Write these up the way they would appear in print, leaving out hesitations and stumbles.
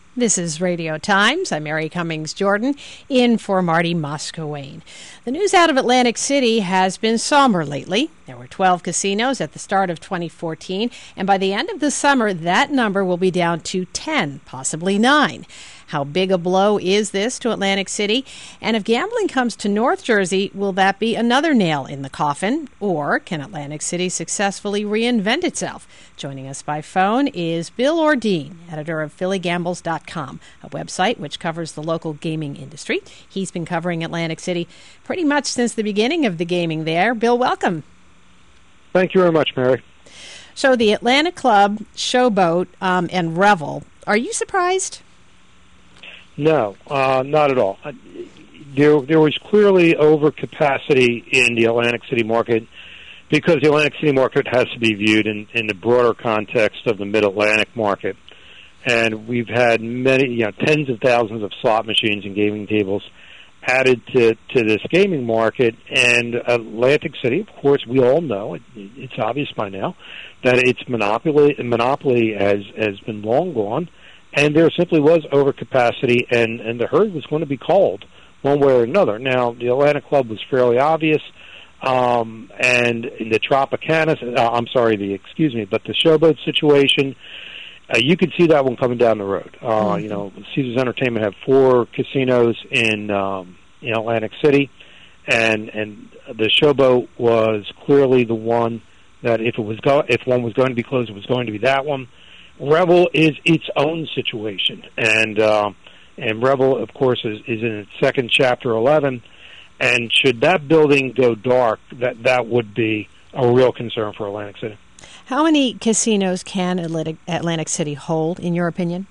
This is Radio Times. I'm Mary Cummings Jordan, in for Marty Moscowain. The news out of Atlantic City has been somber lately. There were 12 casinos at the start of 2014, and by the end of the summer, that number will be down to 10, possibly 9. How big a blow is this to Atlantic City? And if gambling comes to North Jersey, will that be another nail in the coffin? Or can Atlantic City successfully reinvent itself? Joining us by phone is Bill Ordine, editor of PhillyGambles.com, a website which covers the local gaming industry. He's been covering Atlantic City pretty much since the beginning of the gaming there. Bill, welcome. Thank you very much, Mary. So the Atlantic Club, Showboat, and Revel, are you surprised? No, not at all. There was clearly overcapacity in the Atlantic City market because the Atlantic City market has to be viewed in the broader context of the Mid-Atlantic market. And we've had many, tens of thousands of slot machines and gaming tables added to this gaming market. And Atlantic City, of course, we all know, it's obvious by now, that its monopoly has been long gone. And there simply was overcapacity, and the herd was going to be called one way or another. Now, the Atlantic Club was fairly obvious, and in the Tropicana, but the Showboat situation, you could see that one coming down the road. Caesars Entertainment had 4 casinos in Atlantic City, and the Showboat was clearly the one that if one was going to be closed, it was going to be that one. Revel is its own situation, and Revel, of course, is in its second Chapter 11. And should that building go dark, that would be a real concern for Atlantic City. How many casinos can Atlantic City hold, in your opinion?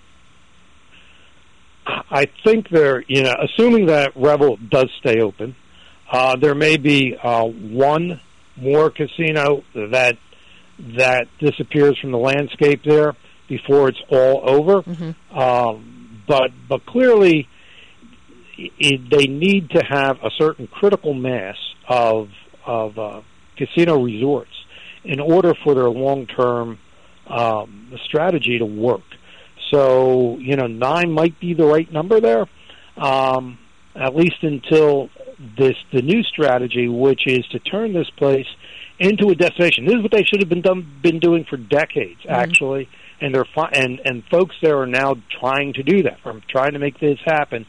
I think assuming that Revel does stay open, there may be one more casino that disappears from the landscape there before it's all over. Mm-hmm. But clearly, they need to have a certain critical mass of casino resorts in order for their long-term strategy to work. So, 9 might be the right number there, at least until the new strategy, which is to turn this place into a destination. This is what they should have been doing for decades, actually, and and folks there are now trying to do that, or trying to make this happen.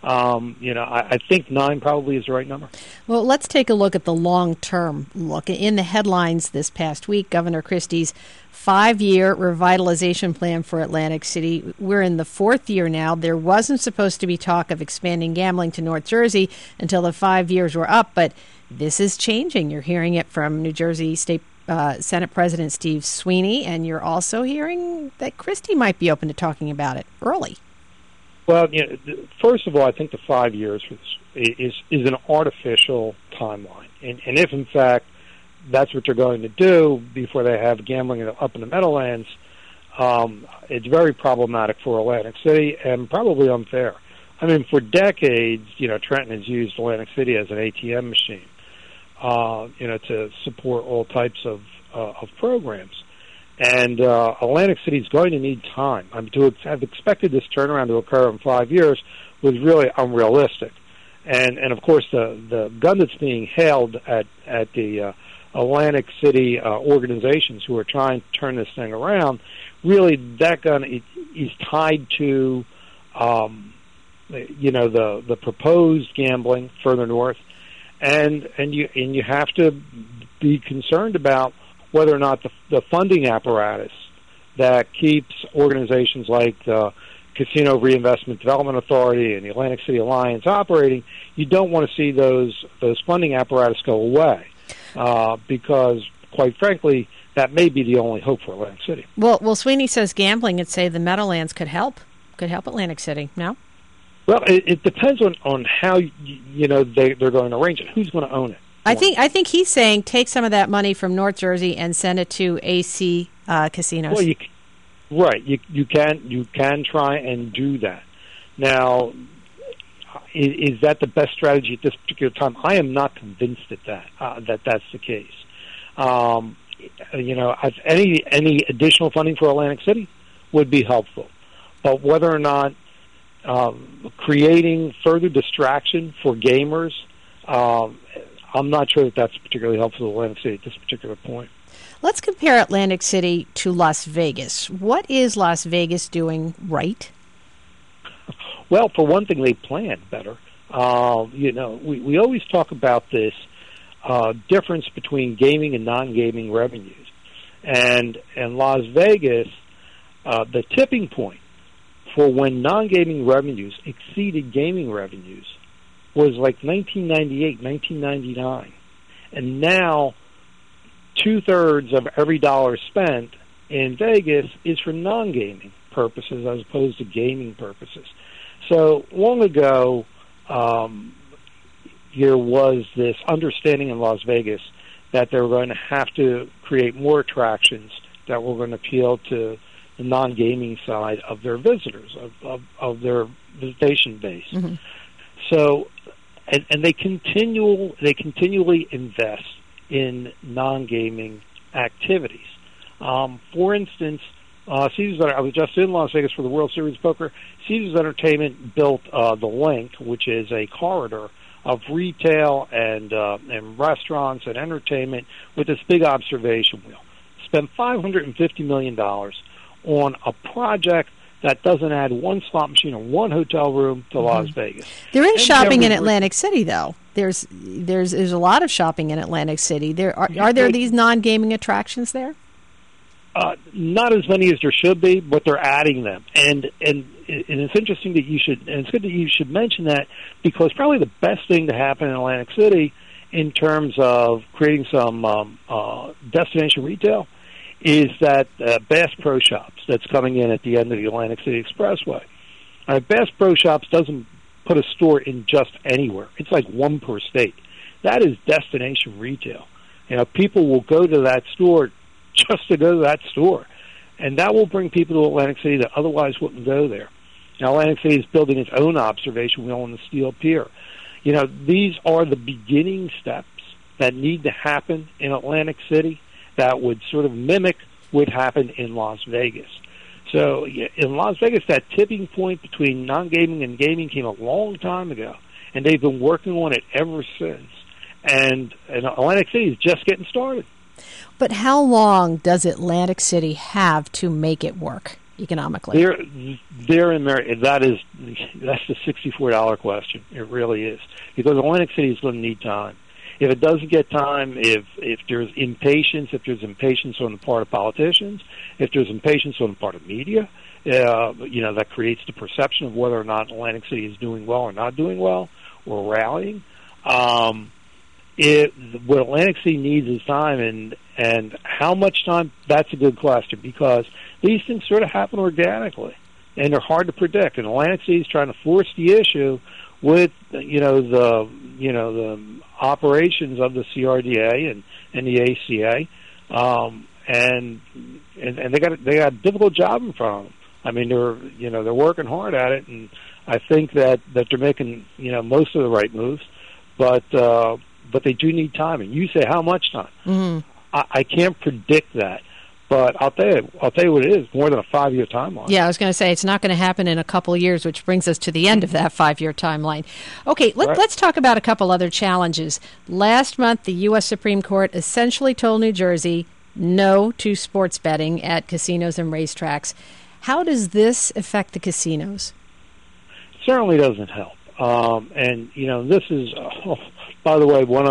I think 9 probably is the right number. Well, let's take a look at the long-term look. In the headlines this past week, Governor Christie's 5-year revitalization plan for Atlantic City. We're in the 4th year now. There wasn't supposed to be talk of expanding gambling to North Jersey until the 5 years were up, but this is changing. You're hearing it from New Jersey State Senate President Steve Sweeney, and you're also hearing that Christie might be open to talking about it early. Well, first of all, I think the 5 years is an artificial timeline. And if, in fact, that's what they're going to do before they have gambling up in the Meadowlands, it's very problematic for Atlantic City and probably unfair. I mean, for decades, Trenton has used Atlantic City as an ATM machine, to support all types of programs. And Atlantic City is going to need time. To have expected this turnaround to occur in 5 years was really unrealistic. And of course, the gun that's being held at the Atlantic City organizations who are trying to turn this thing around, really that gun is tied to the proposed gambling further north, and you have to be concerned about whether or not the funding apparatus that keeps organizations like the Casino Reinvestment Development Authority and the Atlantic City Alliance operating, you don't want to see those funding apparatus go away because, quite frankly, that may be the only hope for Atlantic City. Well, Sweeney says gambling at, say, the Meadowlands could help Atlantic City, no? Well, it depends on how they're going to arrange it. Who's going to own it? I think he's saying take some of that money from North Jersey and send it to AC casinos. Well, you can try and do that. Now, is that the best strategy at this particular time? I am not convinced that that's the case. Any additional funding for Atlantic City would be helpful. But whether or not creating further distraction for gamers, I'm not sure that that's particularly helpful to Atlantic City at this particular point. Let's compare Atlantic City to Las Vegas. What is Las Vegas doing right? Well, for one thing, they plan better. We always talk about this difference between gaming and non-gaming revenues. And in Las Vegas, the tipping point for when non-gaming revenues exceeded gaming revenues was like 1998, 1999. And now, 2/3 of every dollar spent in Vegas is for non-gaming purposes as opposed to gaming purposes. So long ago, there was this understanding in Las Vegas that they were going to have to create more attractions that were going to appeal to the non-gaming side of their visitors, of their visitation base. Mm-hmm. So, and they continually invest in non-gaming activities. For instance, Caesars, I was just in Las Vegas for the World Series of Poker. Caesars Entertainment built the Link, which is a corridor of retail and restaurants and entertainment with this big observation wheel. Spent $550 million on a project that doesn't add one slot machine or one hotel room to Las Vegas. There is shopping in Atlantic City, though. There's a lot of shopping in Atlantic City. Are there these non-gaming attractions there? Not as many as there should be, but they're adding them, and it's interesting that it's good that you should mention that, because probably the best thing to happen in Atlantic City in terms of creating some destination retail is that Bass Pro Shops that's coming in at the end of the Atlantic City Expressway. Bass Pro Shops doesn't put a store in just anywhere. It's like one per state. That is destination retail. People will go to that store just to go to that store. And that will bring people to Atlantic City that otherwise wouldn't go there. Now, Atlantic City is building its own observation wheel on the Steel Pier. These are the beginning steps that need to happen in Atlantic City that would sort of mimic what happened in Las Vegas. So in Las Vegas, that tipping point between non-gaming and gaming came a long time ago, and they've been working on it ever since. And Atlantic City is just getting started. But how long does Atlantic City have to make it work economically? That's the $64 question. It really is, because Atlantic City is going to need time. If it doesn't get time, if there's impatience on the part of politicians, if there's impatience on the part of media, that creates the perception of whether or not Atlantic City is doing well or not doing well or rallying. What Atlantic City needs is time, and how much time, that's a good question, because these things sort of happen organically, and they're hard to predict. And Atlantic City is trying to force the issue with the operations of the CRDA and the ACA, and they got a difficult job in front of them. I mean, they're working hard at it, and I think that they're making most of the right moves, but they do need time. And you say how much time? Mm-hmm. I can't predict that. But I'll tell you what it is, more than a 5-year timeline. Yeah, I was going to say it's not going to happen in a couple of years, which brings us to the end of that 5-year timeline. Okay, let's talk about a couple other challenges. Last month, the U.S. Supreme Court essentially told New Jersey no to sports betting at casinos and racetracks. How does this affect the casinos? It certainly doesn't help. And this is, by the way, one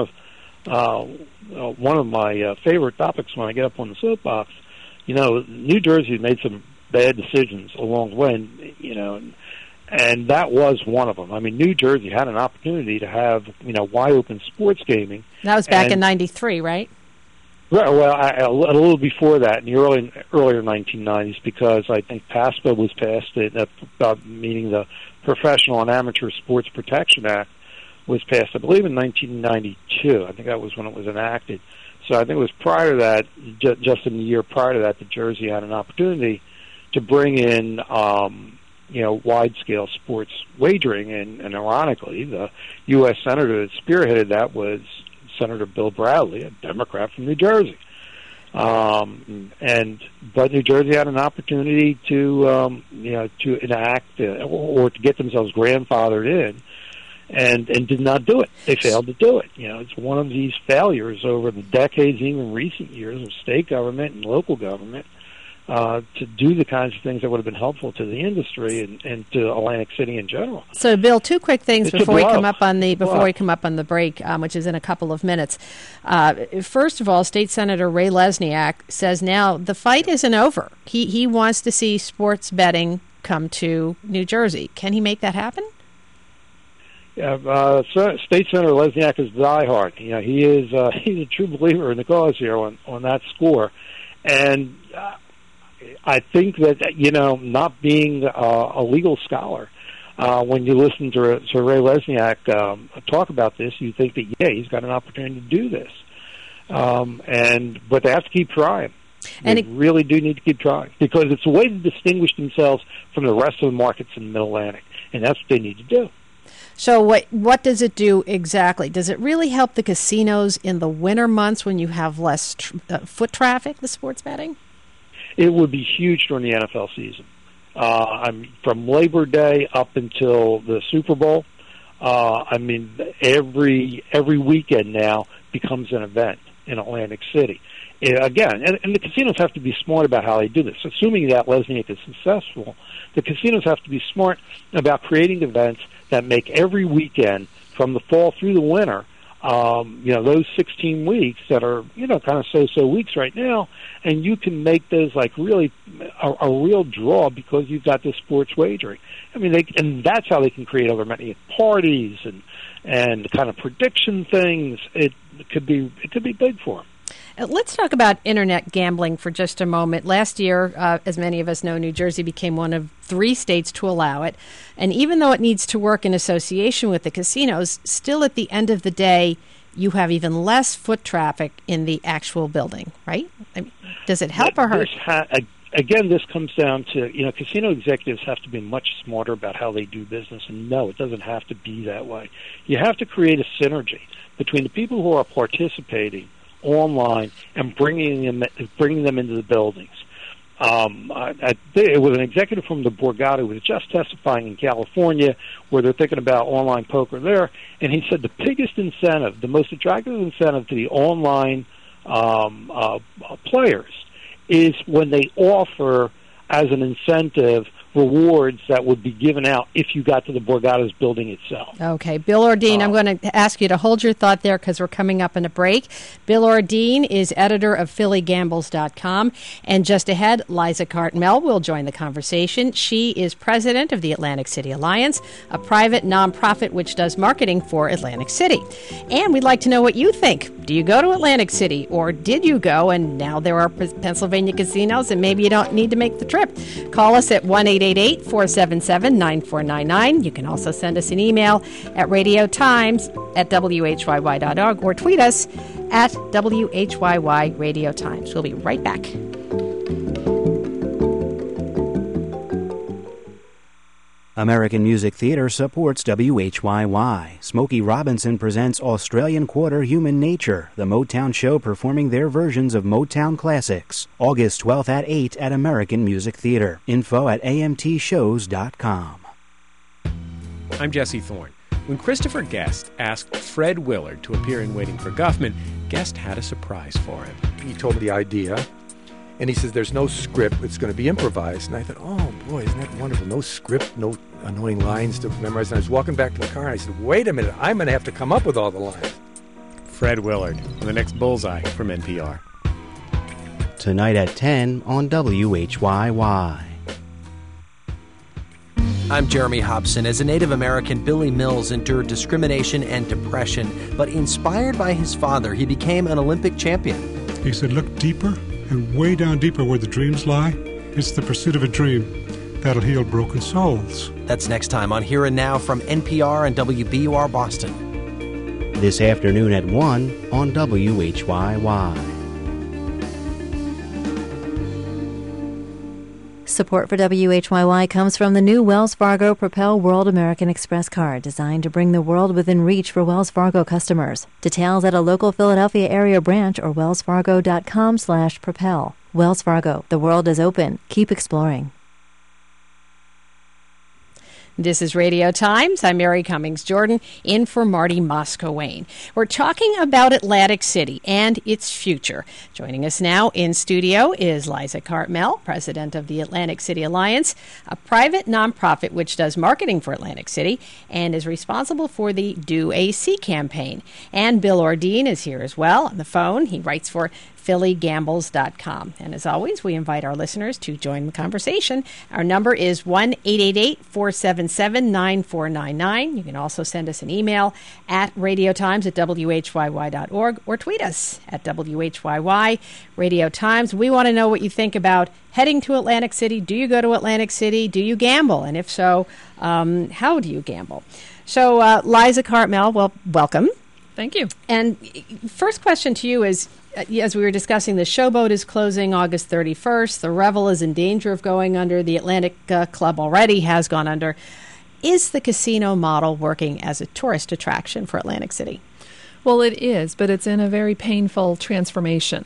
of my favorite topics when I get up on the soapbox. New Jersey made some bad decisions along the way, and that was one of them. I mean, New Jersey had an opportunity to have, wide open sports gaming. That was back in '93, right? Right. Well, a little before that, in the earlier 1990s, because I think PASPA was passed, meaning the Professional and Amateur Sports Protection Act was passed, I believe, in 1992. I think that was when it was enacted. So I think it was prior to that, just in the year prior to that, that Jersey had an opportunity to bring in, wide-scale sports wagering. And ironically, the U.S. Senator that spearheaded that was Senator Bill Bradley, a Democrat from New Jersey. But New Jersey had an opportunity to enact or to get themselves grandfathered in, and did not do it. They failed to do it. It's one of these failures over the decades, even recent years, of state government and local government to do the kinds of things that would have been helpful to the industry and to Atlantic City in general. So, Bill, two quick things before we come up on the break, which is in a couple of minutes. First of all, State Senator Ray Lesniak says now the fight isn't over. He wants to see sports betting come to New Jersey. Can he make that happen? Yeah, State Senator Lesniak is diehard. He's a true believer in the cause here on that score, and I think that not being a legal scholar, when you listen to Ray Lesniak talk about this, you think that he's got an opportunity to do this, but they have to keep trying. They really do need to keep trying because it's a way to distinguish themselves from the rest of the markets in the Middle Atlantic, and that's what they need to do. So what does it do exactly? Does it really help the casinos in the winter months when you have less foot traffic, the sports betting? It would be huge during the NFL season. From Labor Day up until the Super Bowl. Every weekend now becomes an event in Atlantic City. Again, and the casinos have to be smart about how they do this. Assuming that Lesniak is successful, the casinos have to be smart about creating events that make every weekend from the fall through the winter, those 16 weeks that are, kind of so-so weeks right now, and you can make those like really a real draw because you've got this sports wagering. And that's how they can create other many parties and kind of prediction things. It could be big for them. Let's talk about internet gambling for just a moment. Last year, as many of us know, New Jersey became one of 3 states to allow it. And even though it needs to work in association with the casinos, still at the end of the day, you have even less foot traffic in the actual building, right? Does it help or hurt? Again, this comes down to, casino executives have to be much smarter about how they do business. And no, it doesn't have to be that way. You have to create a synergy between the people who are participating online and bringing them into the buildings. It was an executive from the Borgata who was just testifying in California where they're thinking about online poker there, and he said the biggest incentive, the most attractive incentive to the online players is when they offer as an incentive rewards that would be given out if you got to the Borgata's building itself. Okay. Bill Ordine, I'm going to ask you to hold your thought there because we're coming up in a break. Bill Ordine is editor of PhillyGambles.com. And just ahead, Liza Cartmel will join the conversation. She is president of the Atlantic City Alliance, a private nonprofit which does marketing for Atlantic City. And we'd like to know what you think. Do you go to Atlantic City, or did you go and now there are Pennsylvania casinos and maybe you don't need to make the trip? Call us at 1-888-477-9499. You can also send us an email at radiotimes@whyy.org or tweet us at WHYY Radio Times. We'll be right back. American Music Theatre supports WHYY. Smokey Robinson presents Australian Quarter Human Nature, the Motown show performing their versions of Motown classics. August 12th at 8 at American Music Theatre. Info at amtshows.com. I'm Jesse Thorne. When Christopher Guest asked Fred Willard to appear in Waiting for Guffman, Guest had a surprise for him. He told me the idea, and he says, there's no script, it's going to be improvised. And I thought, oh boy, isn't that wonderful? No script, no annoying lines to memorize. And I was walking back to the car, and I said, wait a minute, I'm going to have to come up with all the lines. Fred Willard on the next Bullseye from NPR. Tonight at 10 on WHYY. I'm Jeremy Hobson. As a Native American, Billy Mills endured discrimination and depression, but inspired by his father, he became an Olympic champion. He said, look deeper and way down deeper where the dreams lie. It's the pursuit of a dream that'll heal broken souls. That's next time on Here and Now from NPR and WBUR Boston. This afternoon at 1 on WHYY. Support for WHYY comes from the new Wells Fargo Propel World American Express card, designed to bring the world within reach for Wells Fargo customers. Details at a local Philadelphia area branch or wellsfargo.com/propel. Wells Fargo, the world is open. Keep exploring. This is Radio Times. I'm Mary Cummings Jordan, in for Marty Moscowain. We're talking about Atlantic City and its future. Joining us now in studio is Liza Cartmel, president of the Atlantic City Alliance, a private nonprofit which does marketing for Atlantic City and is responsible for the Do AC campaign. And Bill Ordine is here as well on the phone. He writes for PhillyGambles.com. And as always, we invite our listeners to join the conversation. Our number is 1-888-477-9499. You can also send us an email at radiotimes@whyy.org or tweet us at WHYY Radio Times. We want to know what you think about heading to Atlantic City. Do you go to Atlantic City? Do you gamble? And if so, how do you gamble? So, Liza Cartmel, well, welcome. Thank you. And first question to you is, as we were discussing, the Showboat is closing August 31st. The Revel is in danger of going under. The Atlantic Club already has gone under. Is the casino model working as a tourist attraction for Atlantic City? Well, it is, but it's in a very painful transformation.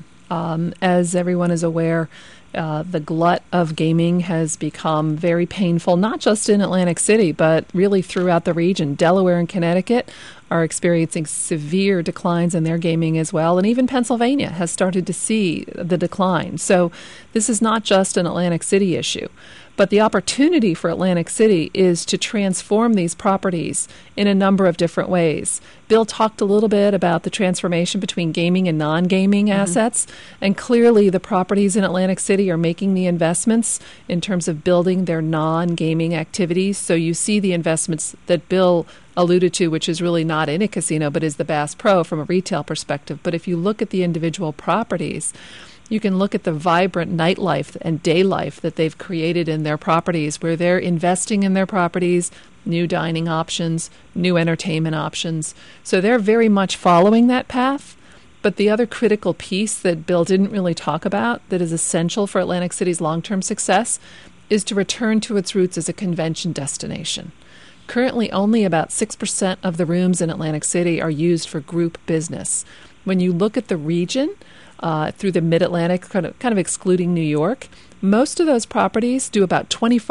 As everyone is aware, the glut of gaming has become very painful, not just in Atlantic City, but really throughout the region. Delaware and Connecticut are experiencing severe declines in their gaming as well, and even Pennsylvania has started to see the decline. So this is not just an Atlantic City issue. But the opportunity for Atlantic City is to transform these properties in a number of different ways. Bill talked a little bit about the transformation between gaming and non-gaming assets, and clearly the properties in Atlantic City are making the investments in terms of building their non-gaming activities. So you see the investments that Bill alluded to, which is really not in a casino, but is the Bass Pro from a retail perspective. But if you look at the individual properties, you can look at the vibrant nightlife and day life that they've created in their properties, where they're investing in their properties, new dining options, new entertainment options. So they're very much following that path. But the other critical piece that Bill didn't really talk about that is essential for Atlantic City's long-term success is to return to its roots as a convention destination. Currently, only about 6% of the rooms in Atlantic City are used for group business. When you look at the region, through the Mid-Atlantic, kind of excluding New York, most of those properties do about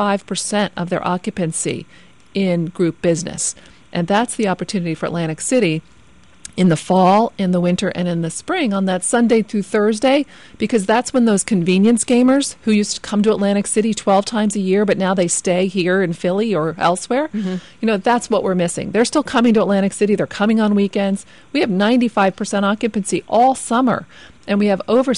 25% of their occupancy in group business. And that's the opportunity for Atlantic City in the fall, in the winter, and in the spring on that Sunday through Thursday, because that's when those convenience gamers who used to come to Atlantic City 12 times a year, but now they stay here in Philly or elsewhere, that's what we're missing. They're still coming to Atlantic City. They're coming on weekends. We have 95% occupancy all summer, and we have over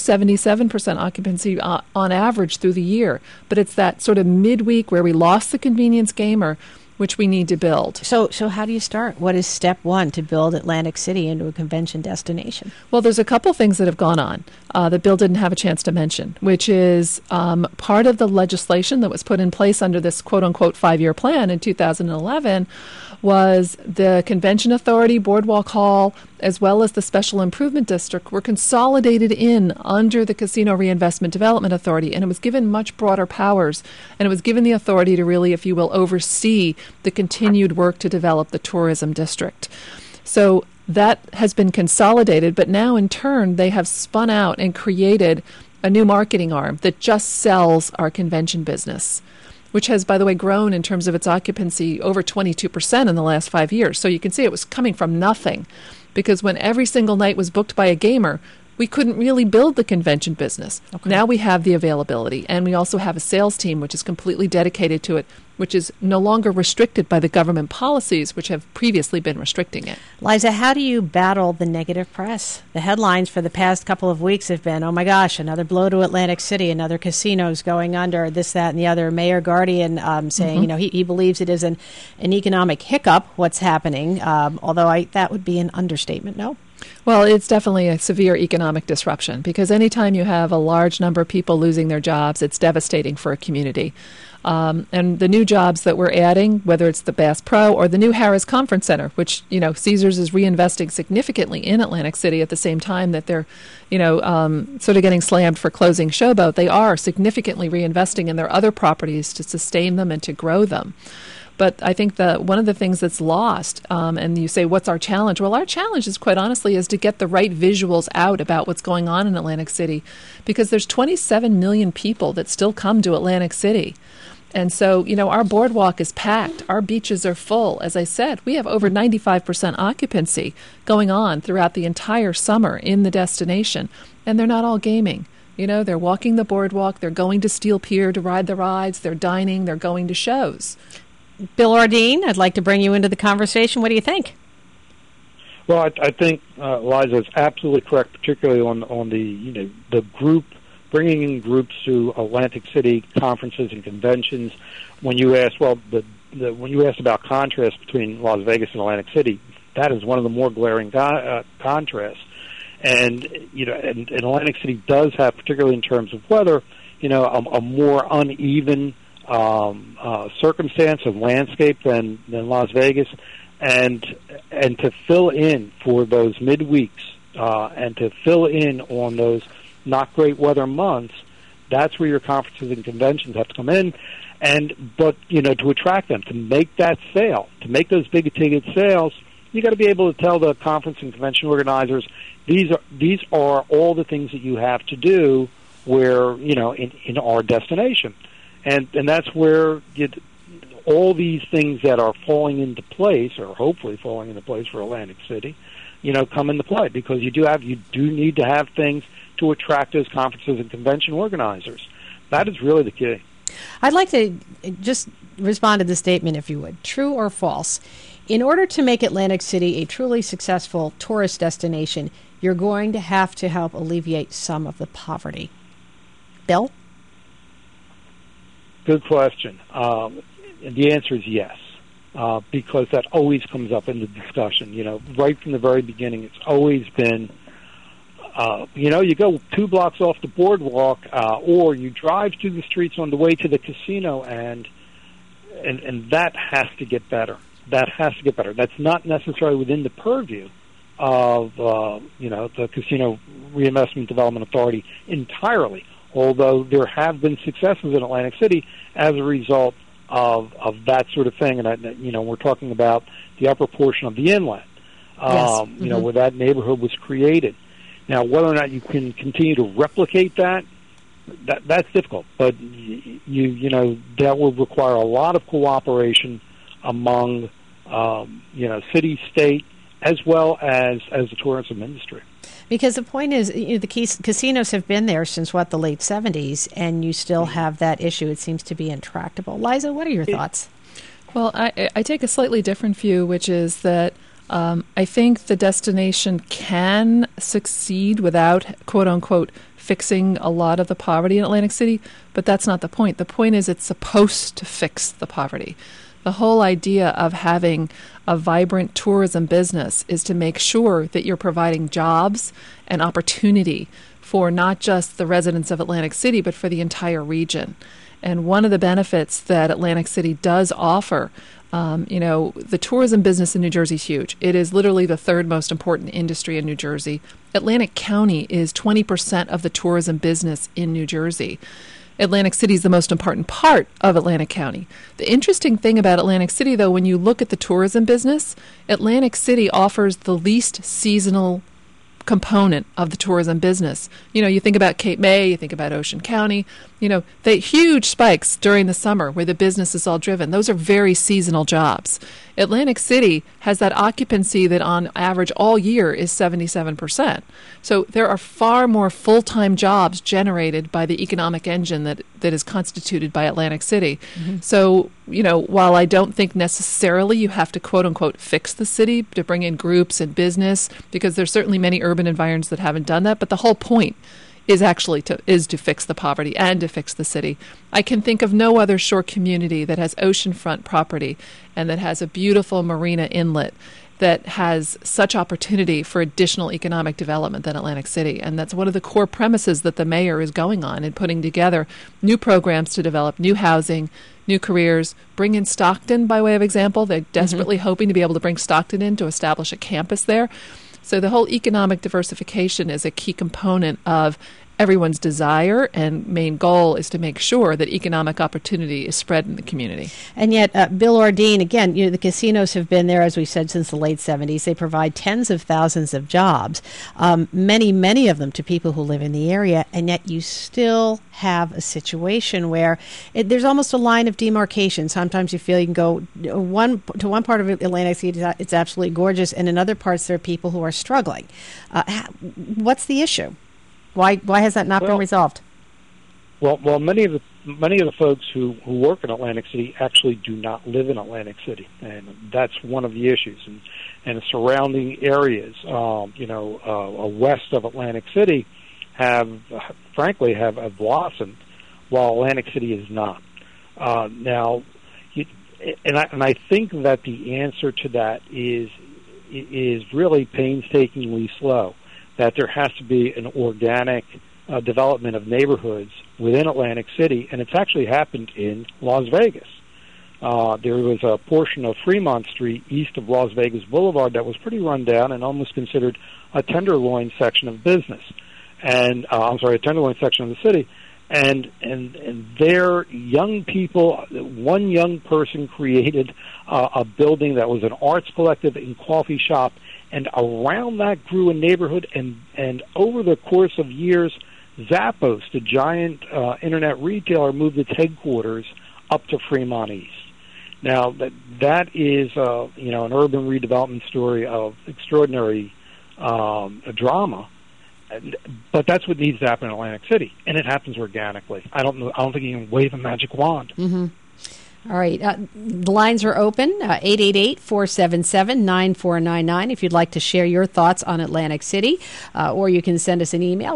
77% occupancy on average through the year. But it's that sort of midweek where we lost the convenience gamer, which we need to build. So how do you start? What is step one to build Atlantic City into a convention destination? Well, there's a couple things that have gone on that Bill didn't have a chance to mention, which is part of the legislation that was put in place under this quote-unquote 5-year plan in 2011 was the Convention Authority, Boardwalk Hall, as well as the Special Improvement District were consolidated in under the Casino Reinvestment Development Authority, and it was given much broader powers, and it was given the authority to really, if you will, oversee the continued work to develop the tourism district. So that has been consolidated, but now in turn they have spun out and created a new marketing arm that just sells our convention business, which has, by the way, grown in terms of its occupancy over 22% in the last 5 years. So you can see it was coming from nothing, because when every single night was booked by a gamer, we couldn't really build the convention business. Okay. Now we have the availability, and we also have a sales team which is completely dedicated to it, which is no longer restricted by the government policies which have previously been restricting it. Liza, how do you battle the negative press? The headlines for the past couple of weeks have been, oh my gosh, another blow to Atlantic City, another casino's going under, this, that, and the other. Mayor Guardian saying, he believes it is an economic hiccup, what's happening, although that would be an understatement, no? Well, it's definitely a severe economic disruption, because anytime you have a large number of people losing their jobs, it's devastating for a community. And the new jobs that we're adding, whether it's the Bass Pro or the new Harrah's Conference Center, which, Caesars is reinvesting significantly in Atlantic City at the same time that they're, sort of getting slammed for closing Showboat. They are significantly reinvesting in their other properties to sustain them and to grow them. But I think that one of the things that's lost, and you say, what's our challenge? Well, our challenge is, quite honestly, is to get the right visuals out about what's going on in Atlantic City, because there's 27 million people that still come to Atlantic City. And so, our boardwalk is packed. Our beaches are full. As I said, we have over 95% occupancy going on throughout the entire summer in the destination. And they're not all gaming. They're walking the boardwalk. They're going to Steel Pier to ride the rides. They're dining. They're going to shows. Bill Ordine, I'd like to bring you into the conversation. What do you think? Well, I think Liza is absolutely correct, particularly on the group, bringing in groups to Atlantic City conferences and conventions. When you ask, when you asked about contrast between Las Vegas and Atlantic City, that is one of the more glaring contrasts. And and Atlantic City does have, particularly in terms of weather, a more uneven circumstance of landscape than Las Vegas, and to fill in for those midweeks and to fill in on those not great weather months, that's where your conferences and conventions have to come in, but to attract them, to make that sale, to make those big ticket sales, you got to be able to tell the conference and convention organizers these are all the things that you have to do where in our destination. And that's where all these things that are falling into place, or hopefully falling into place for Atlantic City, come into play, because you do need to have things to attract those conferences and convention organizers. That is really the key. I'd like to just respond to the statement, if you would. True or false? In order to make Atlantic City a truly successful tourist destination, you're going to have to help alleviate some of the poverty. Bill? Good question. The answer is yes, because that always comes up in the discussion. Right from the very beginning, it's always been, you go 2 blocks off the boardwalk, or you drive through the streets on the way to the casino, and that has to get better. That has to get better. That's not necessarily within the purview of the Casino Reinvestment Development Authority entirely, although there have been successes in Atlantic City as a result of that sort of thing. And we're talking about the upper portion of the inlet, yes. Where that neighborhood was created. Now, whether or not you can continue to replicate that's difficult. But that will require a lot of cooperation among city, state, as well as the tourism industry. Because the point is, the casinos have been there since, the late 70s, and you still have that issue. It seems to be intractable. Liza, what are your thoughts? Well, I take a slightly different view, which is that I think the destination can succeed without, quote-unquote, fixing a lot of the poverty in Atlantic City, but that's not the point. The point is it's supposed to fix the poverty. The whole idea of having a vibrant tourism business is to make sure that you're providing jobs and opportunity for not just the residents of Atlantic City, but for the entire region. And one of the benefits that Atlantic City does offer, the tourism business in New Jersey is huge. It is literally the 3rd most important industry in New Jersey. Atlantic County is 20% of the tourism business in New Jersey. Atlantic City is the most important part of Atlantic County. The interesting thing about Atlantic City, though, when you look at the tourism business, Atlantic City offers the least seasonal component of the tourism business. You think about Cape May, you think about Ocean County, the huge spikes during the summer where the business is all driven. Those are very seasonal jobs. Atlantic City has that occupancy that on average all year is 77%. So there are far more full-time jobs generated by the economic engine that is constituted by Atlantic City. Mm-hmm. So, while I don't think necessarily you have to quote-unquote fix the city to bring in groups and business, because there's certainly many urban environs that haven't done that, but the whole point is actually to fix the poverty and to fix the city. I can think of no other shore community that has oceanfront property and that has a beautiful marina inlet that has such opportunity for additional economic development than Atlantic City. And that's one of the core premises that the mayor is going on in putting together new programs to develop new housing, new careers, bring in Stockton by way of example. They're desperately hoping to be able to bring Stockton in to establish a campus there. So the whole economic diversification is a key component of everyone's desire and main goal is to make sure that economic opportunity is spread in the community. And yet, Bill Ordine, again, the casinos have been there, as we said, since the late 70s. They provide tens of thousands of jobs, many of them to people who live in the area, and yet you still have a situation where there's almost a line of demarcation. Sometimes you feel you can go to one part of Atlantic City, it's absolutely gorgeous, and in other parts there are people who are struggling. What's the issue? Why has that not been resolved? Well, many of the folks who work in Atlantic City actually do not live in Atlantic City, and that's one of the issues. And the surrounding areas, west of Atlantic City, have blossomed, while Atlantic City is not. I think that the answer to that is really painstakingly slow. That there has to be an organic development of neighborhoods within Atlantic City, and it's actually happened in Las Vegas. There was a portion of Fremont Street east of Las Vegas Boulevard that was pretty run down and almost considered a tenderloin section of business, a tenderloin section of the city. And there, young people, one young person created a building that was an arts collective and coffee shop. And around that grew a neighborhood, and over the course of years, Zappos, the giant internet retailer, moved its headquarters up to Fremont East. Now, that is an urban redevelopment story of extraordinary drama, but that's what needs to happen in Atlantic City, and it happens organically. I don't think you can wave a magic wand. Mm-hmm. All right. The lines are open, 888-477-9499, if you'd like to share your thoughts on Atlantic City, or you can send us an email,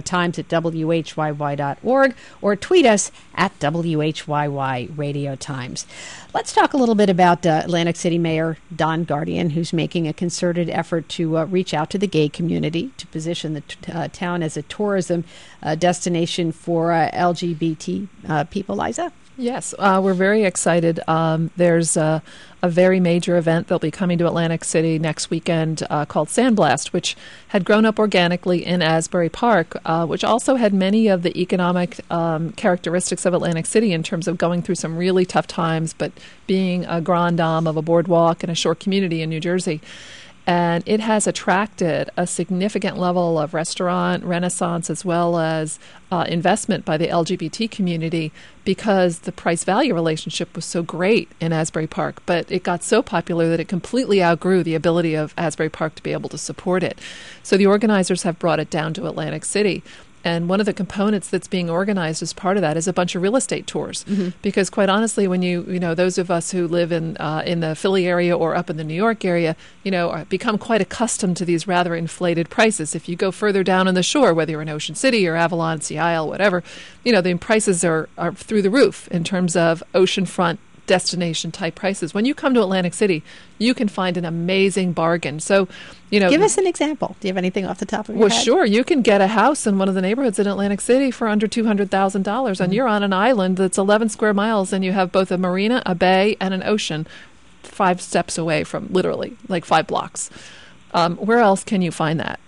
radiotimes@whyy.org, or tweet us at WHYY Radio Times. Let's talk a little bit about Atlantic City Mayor Don Guardian, who's making a concerted effort to reach out to the gay community to position the town as a tourism destination for LGBT people. Liza? Yes, we're very excited. There's a very major event that'll be coming to Atlantic City next weekend called Sandblast, which had grown up organically in Asbury Park, which also had many of the economic characteristics of Atlantic City in terms of going through some really tough times, but being a grand dame of a boardwalk and a shore community in New Jersey. And it has attracted a significant level of restaurant renaissance as well as investment by the LGBT community because the price-value relationship was so great in Asbury Park. But it got so popular that it completely outgrew the ability of Asbury Park to be able to support it. So the organizers have brought it down to Atlantic City. And one of the components that's being organized as part of that is a bunch of real estate tours. Mm-hmm. Because quite honestly, when those of us who live in the Philly area or up in the New York area, become quite accustomed to these rather inflated prices. If you go further down on the shore, whether you're in Ocean City or Avalon, Sea Isle, whatever, the prices are through the roof in terms of oceanfront destination type prices. When you come to Atlantic City, you can find an amazing bargain. So, give us an example. Do you have anything off the top of your head? Well, sure. You can get a house in one of the neighborhoods in Atlantic City for under $200,000, and you're on an island that's 11 square miles, and you have both a marina, a bay, and an ocean 5 steps away from literally like 5 blocks. Where else can you find that?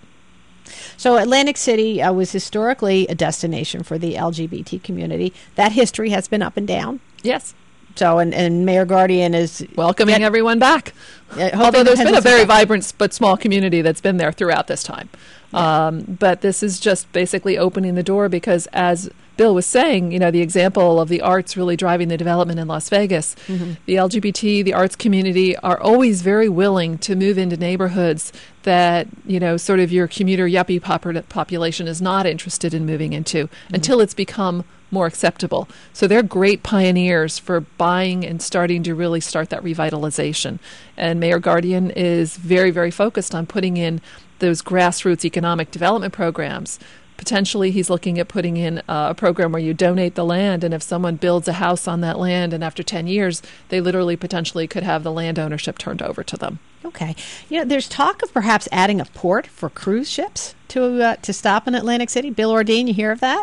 So Atlantic City was historically a destination for the LGBT community. That history has been up and down. Yes. So, and Mayor Guardian is welcoming everyone back. Although there's been a very vibrant but small community that's been there throughout this time. Yeah. But this is just basically opening the door because, as Bill was saying, the example of the arts really driving the development in Las Vegas, mm-hmm. the LGBT, the arts community are always very willing to move into neighborhoods that, sort of your commuter yuppie population is not interested in moving into mm-hmm. until it's become more acceptable. So they're great pioneers for buying and starting to really start that revitalization. And Mayor Guardian is very, very focused on putting in those grassroots economic development programs Potentially, he's looking at putting in a program where you donate the land, and if someone builds a house on that land, and after 10 years, they literally potentially could have the land ownership turned over to them. Okay. There's talk of perhaps adding a port for cruise ships to stop in Atlantic City. Bill Ordine, you hear of that?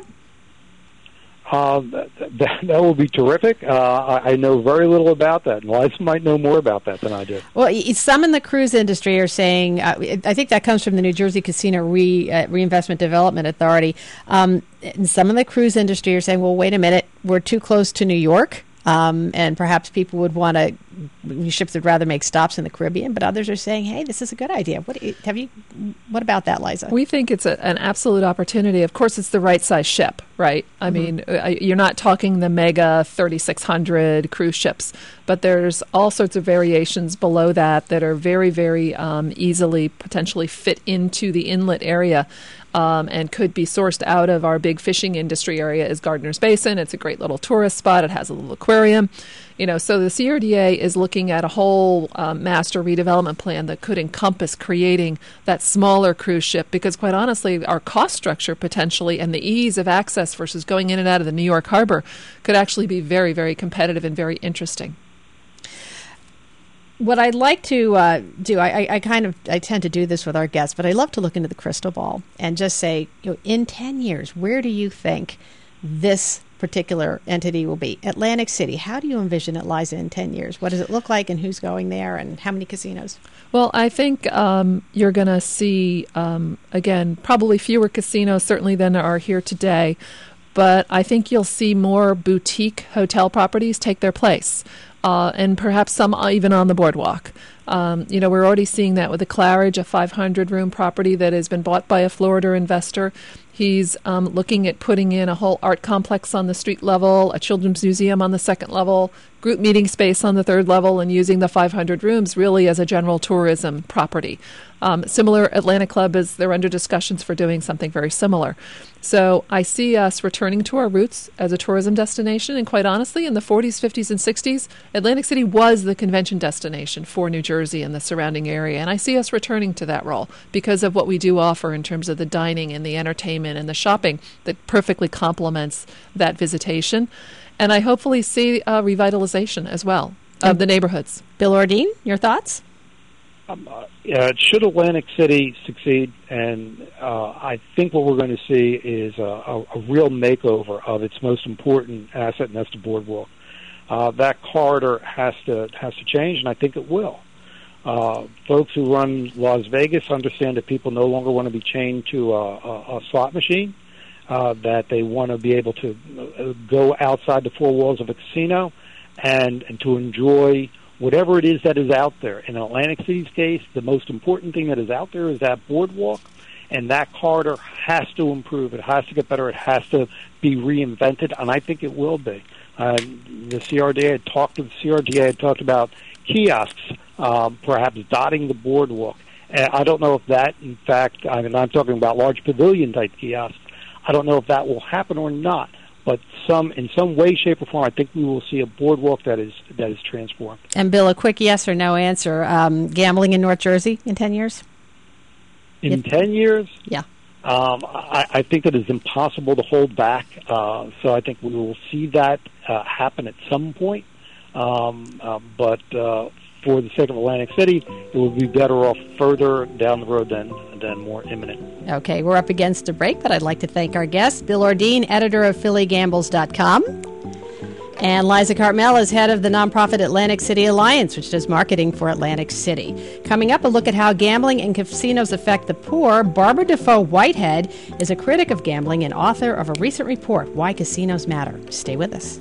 That will be terrific. I know very little about that. Liza might know more about that than I do. Well, some in the cruise industry are saying, I think that comes from the New Jersey Casino Reinvestment Development Authority. And some in the cruise industry are saying, well, wait a minute, we're too close to New York. And perhaps people would want to, ships would rather make stops in the Caribbean, but others are saying, hey, this is a good idea. What about that, Liza? We think it's an absolute opportunity. Of course, it's the right size ship, right? I mean, you're not talking the mega 3,600 cruise ships, but there's all sorts of variations below that are very, very easily potentially fit into the inlet area. And could be sourced out of our big fishing industry area is Gardner's Basin. It's a great little tourist spot. It has a little aquarium. So the CRDA is looking at a whole master redevelopment plan that could encompass creating that smaller cruise ship, because quite honestly, our cost structure potentially and the ease of access versus going in and out of the New York harbor could actually be very, very competitive and very interesting. What I'd like to do, I tend to do this with our guests, but I love to look into the crystal ball and just say, in 10 years, where do you think this particular entity will be? Atlantic City, how do you envision it, Liza, in 10 years? What does it look like, and who's going there, and how many casinos? Well, I think you're going to see, again, probably fewer casinos certainly than there are here today, but I think you'll see more boutique hotel properties take their place. And perhaps some even on the boardwalk. We're already seeing that with the Claridge, a 500-room property that has been bought by a Florida investor. He's looking at putting in a whole art complex on the street level, a children's museum on the second level, group meeting space on the third level, and using the 500 rooms really as a general tourism property. Similar, Atlantic Club they're under discussions for doing something very similar. So I see us returning to our roots as a tourism destination, and quite honestly, in the 40s, 50s, and 60s, Atlantic City was the convention destination for New Jersey and the surrounding area, and I see us returning to that role because of what we do offer in terms of the dining and the entertainment and the shopping that perfectly complements that visitation. And I hopefully see revitalization as well of the neighborhoods. Bill Ordine, your thoughts? Should Atlantic City succeed, and I think what we're going to see is a real makeover of its most important asset, and that's the boardwalk. That corridor has to change, and I think it will. Folks who run Las Vegas understand that people no longer want to be chained to a slot machine, that they want to be able to go outside the four walls of a casino and to enjoy whatever it is that is out there. In Atlantic City's case, the most important thing that is out there is that boardwalk, and that corridor has to improve. It has to get better. It has to be reinvented, and I think it will be. The CRDA had talked about kiosks, perhaps dotting the boardwalk. I don't know if that, in fact, I'm talking about large pavilion-type kiosks. I don't know if that will happen or not. But in some way, shape, or form, I think we will see a boardwalk that is transformed. And Bill, a quick yes or no answer. Gambling in North Jersey in 10 years? In 10 years? Yeah. I think that it's impossible to hold back. So I think we will see that happen at some point. But for the sake of Atlantic City, it would be better off further down the road than more imminent. Okay, we're up against a break, but I'd like to thank our guest, Bill Ordine, editor of PhillyGambles.com, and Liza Cartmel is head of the nonprofit Atlantic City Alliance, which does marketing for Atlantic City. Coming up, a look at how gambling and casinos affect the poor. Barbara Defoe Whitehead is a critic of gambling and author of a recent report, Why Casinos Matter. Stay with us.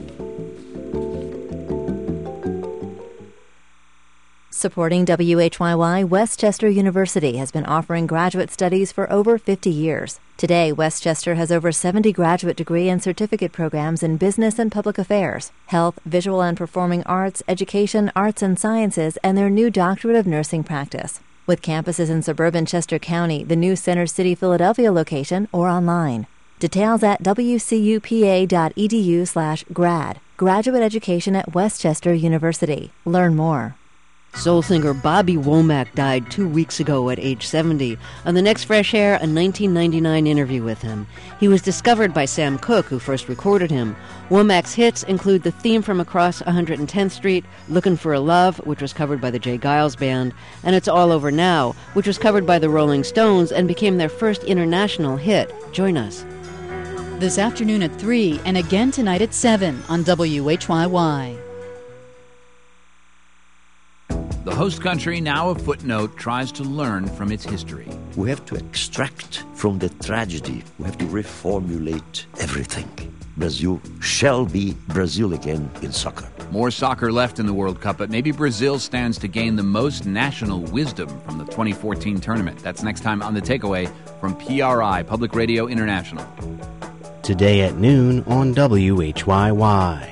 Supporting WHYY, Westchester University has been offering graduate studies for over 50 years. Today, Westchester has over 70 graduate degree and certificate programs in business and public affairs, health, visual and performing arts, education, arts and sciences, and their new doctorate of nursing practice. With campuses in suburban Chester County, the new Center City, Philadelphia location, or online. Details at wcupa.edu/grad. Graduate education at Westchester University. Learn more. Soul singer Bobby Womack died 2 weeks ago at age 70. On the next Fresh Air, a 1999 interview with him. He was discovered by Sam Cooke, who first recorded him. Womack's hits include the theme from Across 110th Street, Lookin' for a Love, which was covered by the Jay Giles Band, and It's All Over Now, which was covered by the Rolling Stones and became their first international hit. Join us. This afternoon at 3 and again tonight at 7 on WHYY. The host country, now a footnote, tries to learn from its history. We have to extract from the tragedy. We have to reformulate everything. Brazil shall be Brazil again in soccer. More soccer left in the World Cup, but maybe Brazil stands to gain the most national wisdom from the 2014 tournament. That's next time on The Takeaway from PRI, Public Radio International. Today at noon on WHYY.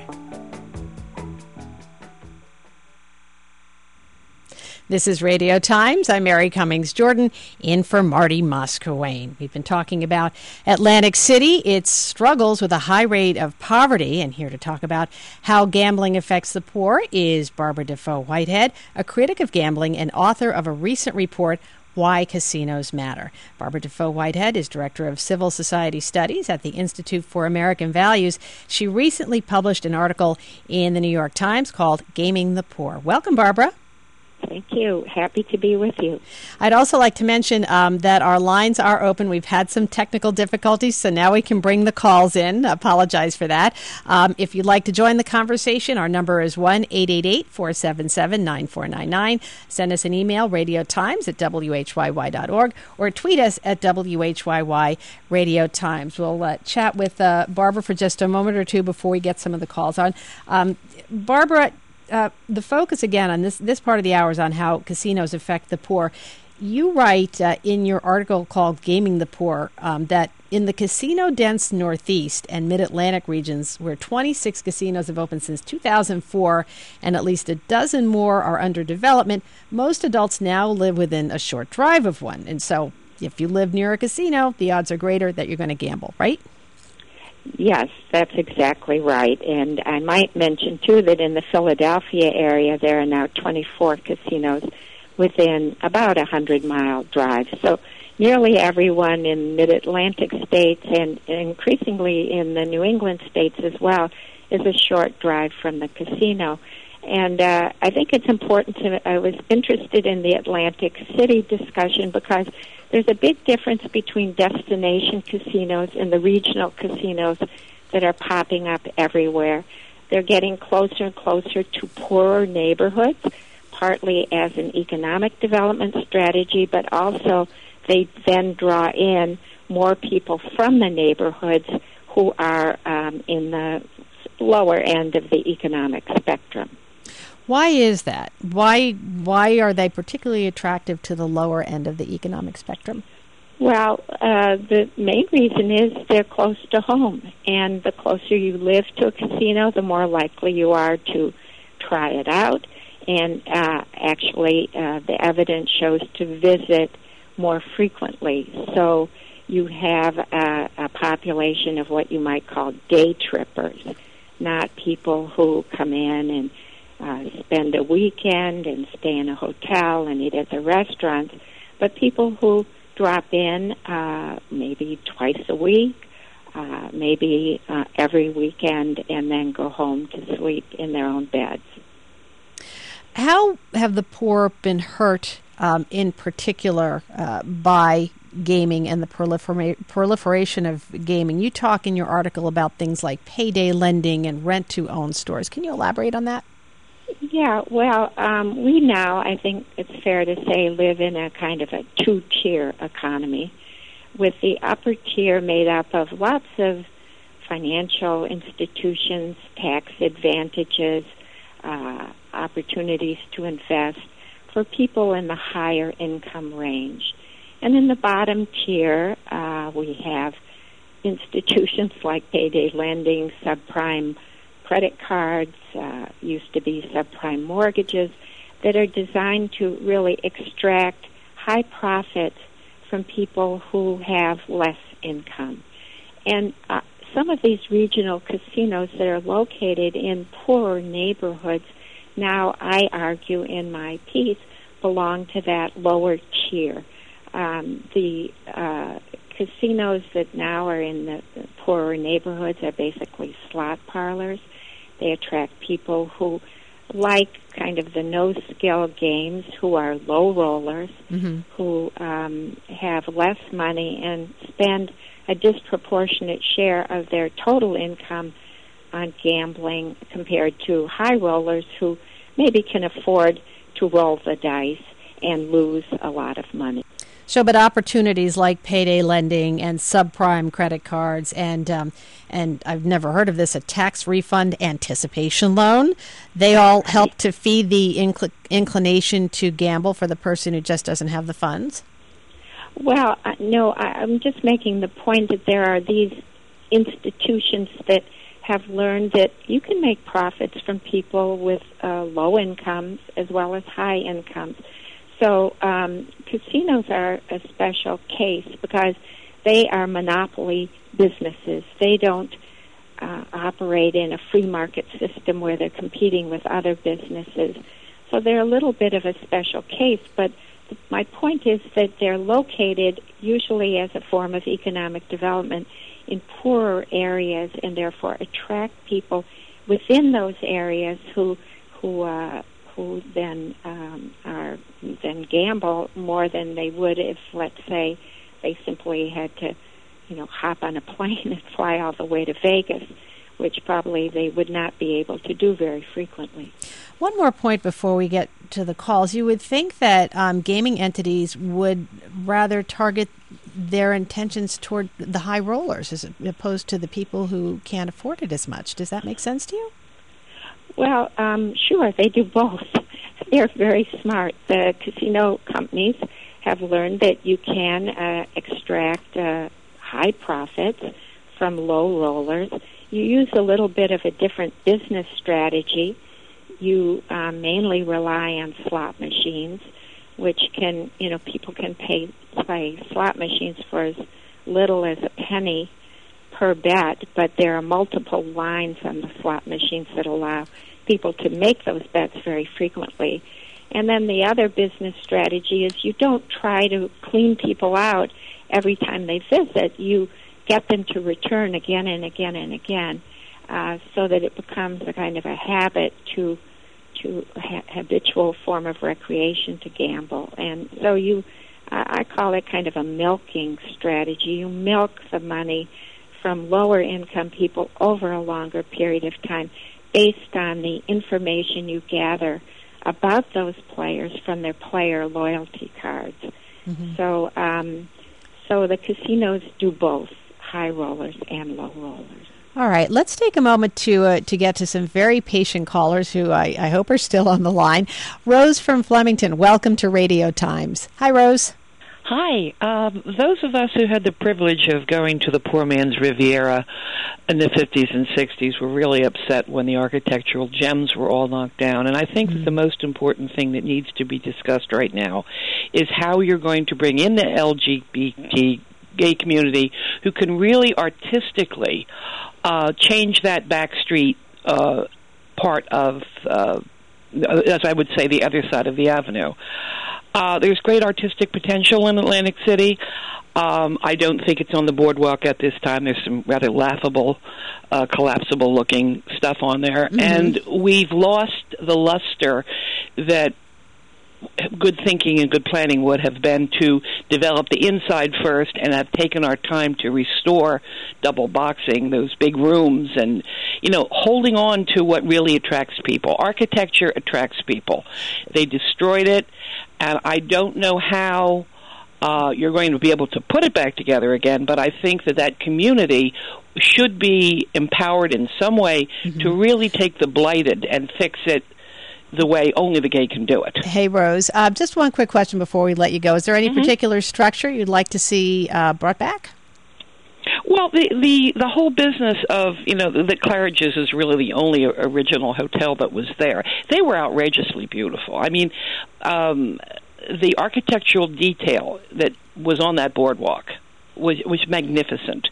This is Radio Times. I'm Mary Cummings Jordan, in for Marty Musquewane. We've been talking about Atlantic City, its struggles with a high rate of poverty, and here to talk about how gambling affects the poor is Barbara Defoe Whitehead, a critic of gambling and author of a recent report, Why Casinos Matter. Barbara Defoe Whitehead is Director of Civil Society Studies at the Institute for American Values. She recently published an article in the New York Times called Gaming the Poor. Welcome, Barbara. Thank you. Happy to be with you. I'd also like to mention that our lines are open. We've had some technical difficulties, so now we can bring the calls in. Apologize for that. If you'd like to join the conversation, our number is 1-888-477-9499. Send us an email, radiotimes@whyy.org, or tweet us at WHYY Radio Times. We'll chat with Barbara for just a moment or two before we get some of the calls on. Barbara, the focus again on this part of the hour is on how casinos affect the poor. You write in your article called Gaming the Poor that in the casino-dense Northeast and Mid-Atlantic regions, where 26 casinos have opened since 2004 and at least a dozen more are under development, most adults now live within a short drive of one. And so if you live near a casino, the odds are greater that you're going to gamble, right? Yes, that's exactly right. And I might mention, too, that in the Philadelphia area, there are now 24 casinos within about a 100-mile drive. So nearly everyone in mid-Atlantic states and increasingly in the New England states as well is a short drive from the casino. And I think it's important I was interested in the Atlantic City discussion because there's a big difference between destination casinos and the regional casinos that are popping up everywhere. They're getting closer and closer to poorer neighborhoods, partly as an economic development strategy, but also they then draw in more people from the neighborhoods who are in the lower end of the economic spectrum. Why is that? Why are they particularly attractive to the lower end of the economic spectrum? Well, the main reason is they're close to home, and the closer you live to a casino, the more likely you are to try it out, and actually the evidence shows to visit more frequently. So you have a population of what you might call day trippers, not people who come in and spend a weekend and stay in a hotel and eat at the restaurant, but people who drop in maybe twice a week, maybe every weekend, and then go home to sleep in their own beds. How have the poor been hurt in particular by gaming and the proliferation of gaming? You talk in your article about things like payday lending and rent-to-own stores. Can you elaborate on that? Yeah, well, we now, I think it's fair to say, live in a kind of a two-tier economy, with the upper tier made up of lots of financial institutions, tax advantages, opportunities to invest for people in the higher income range. And in the bottom tier, we have institutions like payday lending, subprime credit cards, used to be subprime mortgages, that are designed to really extract high profits from people who have less income. And some of these regional casinos that are located in poorer neighborhoods now, I argue in my piece, belong to that lower tier. The casinos that now are in the poorer neighborhoods are basically slot parlors. They attract people who like kind of the no-skill games, who are low rollers, who have less money and spend a disproportionate share of their total income on gambling compared to high rollers who maybe can afford to roll the dice and lose a lot of money. So, but opportunities like payday lending and subprime credit cards and I've never heard of this, a tax refund anticipation loan, they all help to feed the inclination to gamble for the person who just doesn't have the funds? Well, no, I'm just making the point that there are these institutions that have learned that you can make profits from people with low incomes as well as high incomes. So casinos are a special case because they are monopoly businesses. They don't operate in a free market system where they're competing with other businesses. So they're a little bit of a special case, but my point is that they're located usually as a form of economic development in poorer areas and therefore attract people within those areas who then gamble more than they would if, let's say, they simply had to, hop on a plane and fly all the way to Vegas, which probably they would not be able to do very frequently. One more point before we get to the calls. You would think that gaming entities would rather target their intentions toward the high rollers as opposed to the people who can't afford it as much. Does that make sense to you? Well, sure, they do both. They're very smart. The casino companies have learned that you can extract high profits from low rollers. You use a little bit of a different business strategy. You mainly rely on slot machines, which can, people can play slot machines for as little as a penny per bet, but there are multiple lines on the slot machines that allow people to make those bets very frequently. And then the other business strategy is you don't try to clean people out every time they visit. You get them to return again and again and again, so that it becomes a kind of a habit to habitual form of recreation to gamble. And so I call it kind of a milking strategy. You milk the money from lower income people over a longer period of time based on the information you gather about those players from their player loyalty cards. So the casinos do both high rollers and low rollers. All right, let's take a moment to get to some very patient callers who I hope are still on the line. Rose from Flemington, welcome to Radio Times. Hi, Rose. Hi. Those of us who had the privilege of going to the poor man's Riviera in the 50s and 60s were really upset when the architectural gems were all knocked down. And I think that the most important thing that needs to be discussed right now is how you're going to bring in the LGBT gay community who can really artistically change that backstreet part of, as I would say, the other side of the avenue. There's great artistic potential in Atlantic City. I don't think it's on the boardwalk at this time. There's some rather laughable, collapsible-looking stuff on there. And we've lost the luster that good thinking and good planning would have been to develop the inside first and have taken our time to restore double boxing, those big rooms, and, holding on to what really attracts people. Architecture attracts people. They destroyed it, and I don't know how you're going to be able to put it back together again, but I think that community should be empowered in some way to really take the blighted and fix it the way only the gay can do it. Hey, Rose, just one quick question before we let you go. Is there any particular structure you'd like to see brought back? Well, the whole business of, the Claridge's is really the only original hotel that was there. They were outrageously beautiful. I mean, the architectural detail that was on that boardwalk was magnificent.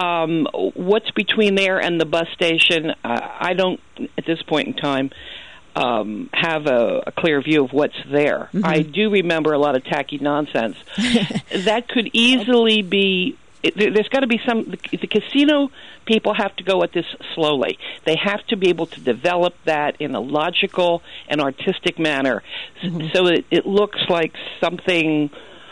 What's between there and the bus station, I don't, at this point in time, have a clear view of what's there. Mm-hmm. I do remember a lot of tacky nonsense. That could easily be... There's got to be the casino people have to go at this slowly. They have to be able to develop that in a logical and artistic manner, so it looks like something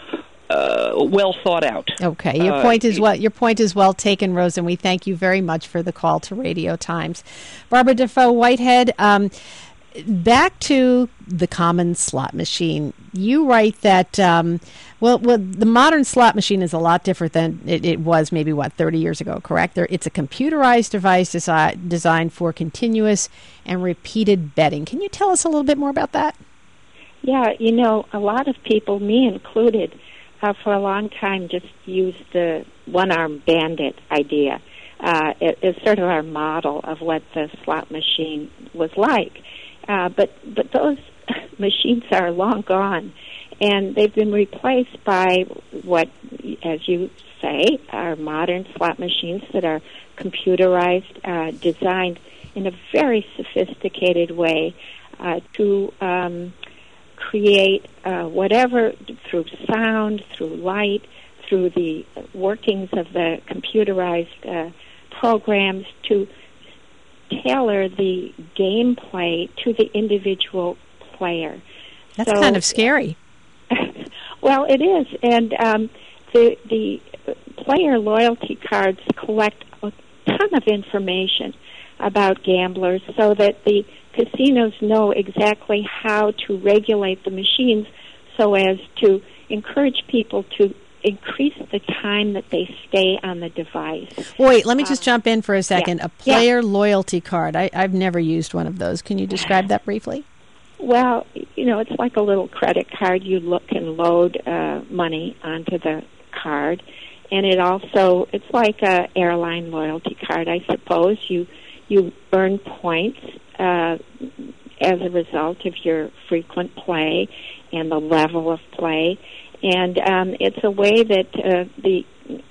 well thought out. Okay, your point is well taken, Rose, and we thank you very much for the call to Radio Times. Barbara Defoe Whitehead, back to the common slot machine. You write that, well, the modern slot machine is a lot different than it was maybe, 30 years ago, correct? It's a computerized device designed for continuous and repeated betting. Can you tell us a little bit more about that? Yeah, a lot of people, me included, for a long time just used the one-armed bandit idea. It's sort of our model of what the slot machine was like. But those machines are long gone, and they've been replaced by what, as you say, are modern slot machines that are computerized, designed in a very sophisticated way to create whatever, through sound, through light, through the workings of the computerized programs, to tailor the gameplay to the individual player. That's kind of scary. Well, it is, and the player loyalty cards collect a ton of information about gamblers so that the casinos know exactly how to regulate the machines so as to encourage people to increase the time that they stay on the device. Wait, let me just jump in for a second. Yeah. A player loyalty card. I've never used one of those. Can you describe that briefly? Well, it's like a little credit card. You can load money onto the card, and it's like a airline loyalty card, I suppose. You earn points as a result of your frequent play and the level of play. And it's a way that the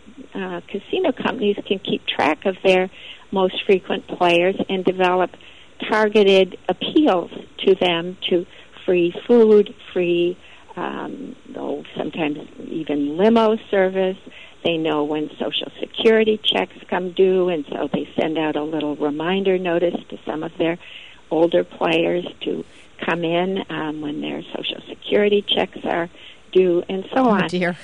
casino companies can keep track of their most frequent players and develop targeted appeals to them, to free food, free, sometimes even limo service. They know when Social Security checks come due, and so they send out a little reminder notice to some of their older players to come in when their Social Security checks are due, and so on. Oh, dear.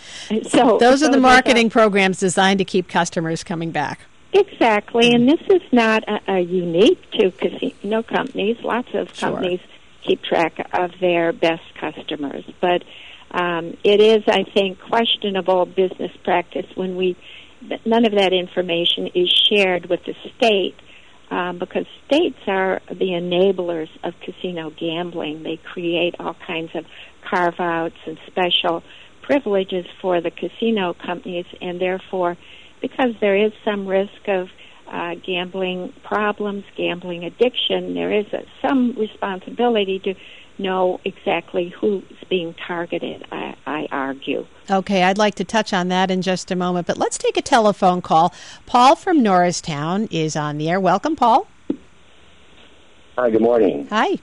So those are the marketing programs designed to keep customers coming back. Exactly, and this is not unique to casino companies. Lots of companies keep track of their best customers, but it is, I think, questionable business practice when none of that information is shared with the state, because states are the enablers of casino gambling. They create all kinds of carve-outs and special privileges for the casino companies, and therefore, because there is some risk of gambling problems, gambling addiction, there is some responsibility to know exactly who's being targeted, I argue. Okay, I'd like to touch on that in just a moment, but let's take a telephone call. Paul from Norristown is on the air. Welcome, Paul. Hi, good morning. Hi.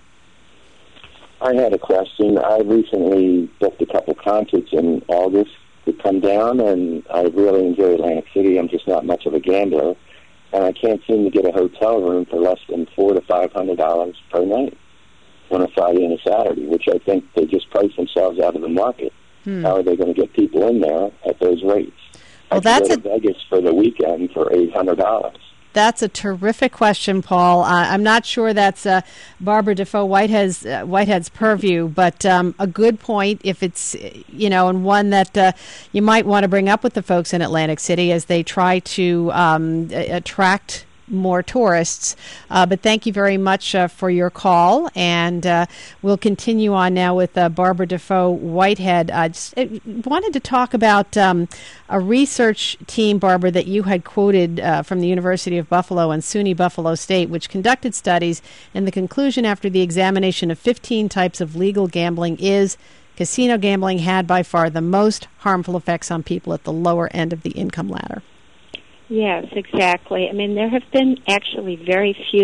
I had a question. I recently booked a couple concerts in August to come down, and I really enjoy Atlantic City. I'm just not much of a gambler, and I can't seem to get a hotel room for less than $400 to $500 per night on a Friday and a Saturday, which I think they just price themselves out of the market. How are they going to get people in there at those rates? Well, I could go to Vegas for the weekend for $800. That's a terrific question, Paul. I'm not sure that's Barbara Defoe Whitehead's purview, but a good point if it's, and one that you might want to bring up with the folks in Atlantic City as they try to attract more tourists. But thank you very much for your call, and we'll continue on now with Barbara Defoe Whitehead. I wanted to talk about a research team, Barbara, that you had quoted from the University of Buffalo and SUNY Buffalo State, which conducted studies, and the conclusion after the examination of 15 types of legal gambling is casino gambling had by far the most harmful effects on people at the lower end of the income ladder. Yes, exactly. I mean, there have been actually very few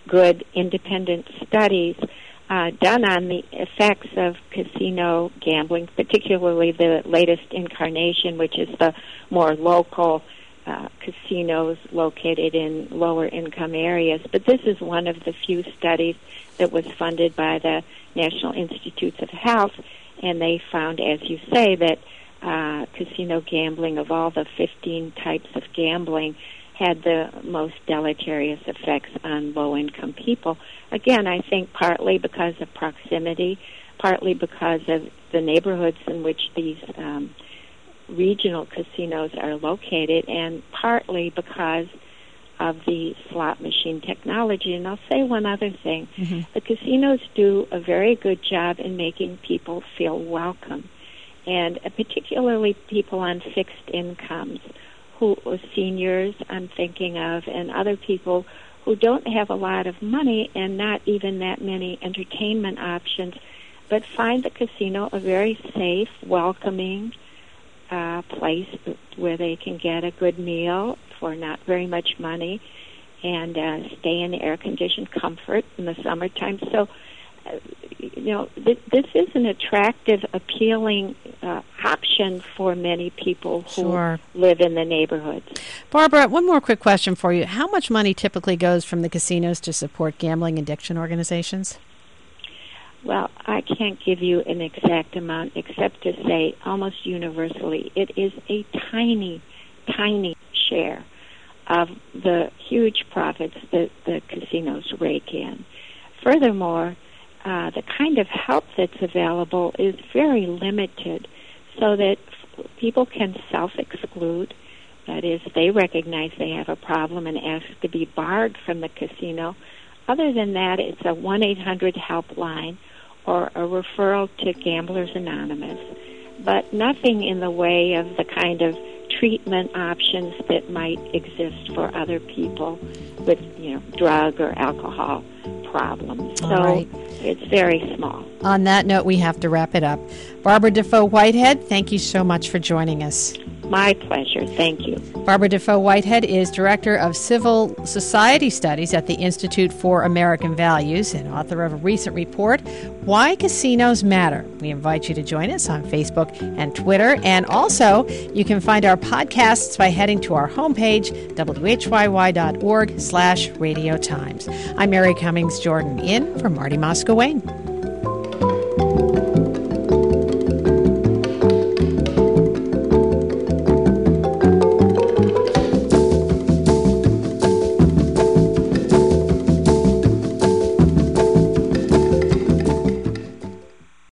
good independent studies done on the effects of casino gambling, particularly the latest incarnation, which is the more local casinos located in lower income areas. But this is one of the few studies that was funded by the National Institutes of Health, and they found, as you say, that casino gambling, of all the 15 types of gambling, had the most deleterious effects on low-income people. Again, I think partly because of proximity, partly because of the neighborhoods in which these regional casinos are located, and partly because of the slot machine technology. And I'll say one other thing. Mm-hmm. The casinos do a very good job in making people feel welcome, and particularly people on fixed incomes, seniors I'm thinking of, and other people who don't have a lot of money and not even that many entertainment options, but find the casino a very safe, welcoming place where they can get a good meal for not very much money and stay in air-conditioned comfort in the summertime. So, this is an attractive, appealing option for many people who live in the neighborhoods. Barbara, one more quick question for you. How much money typically goes from the casinos to support gambling addiction organizations? Well, I can't give you an exact amount except to say almost universally it is a tiny, tiny share of the huge profits that the casinos rake in. Furthermore, the kind of help that's available is very limited, so that people can self-exclude. That is, they recognize they have a problem and ask to be barred from the casino. Other than that, it's a 1-800 helpline or a referral to Gamblers Anonymous, but nothing in the way of the kind of treatment options that might exist for other people with, drug or alcohol problems. So it's very small. On that note, we have to wrap it up. Barbara Defoe Whitehead, thank you so much for joining us. My pleasure. Thank you. Barbara Defoe Whitehead is Director of Civil Society Studies at the Institute for American Values and author of a recent report, Why Casinos Matter. We invite you to join us on Facebook and Twitter. And also, you can find our podcasts by heading to our homepage, whyy.org/radiotimes. I'm Mary Cummings Jordan, in for Marty Moscowain.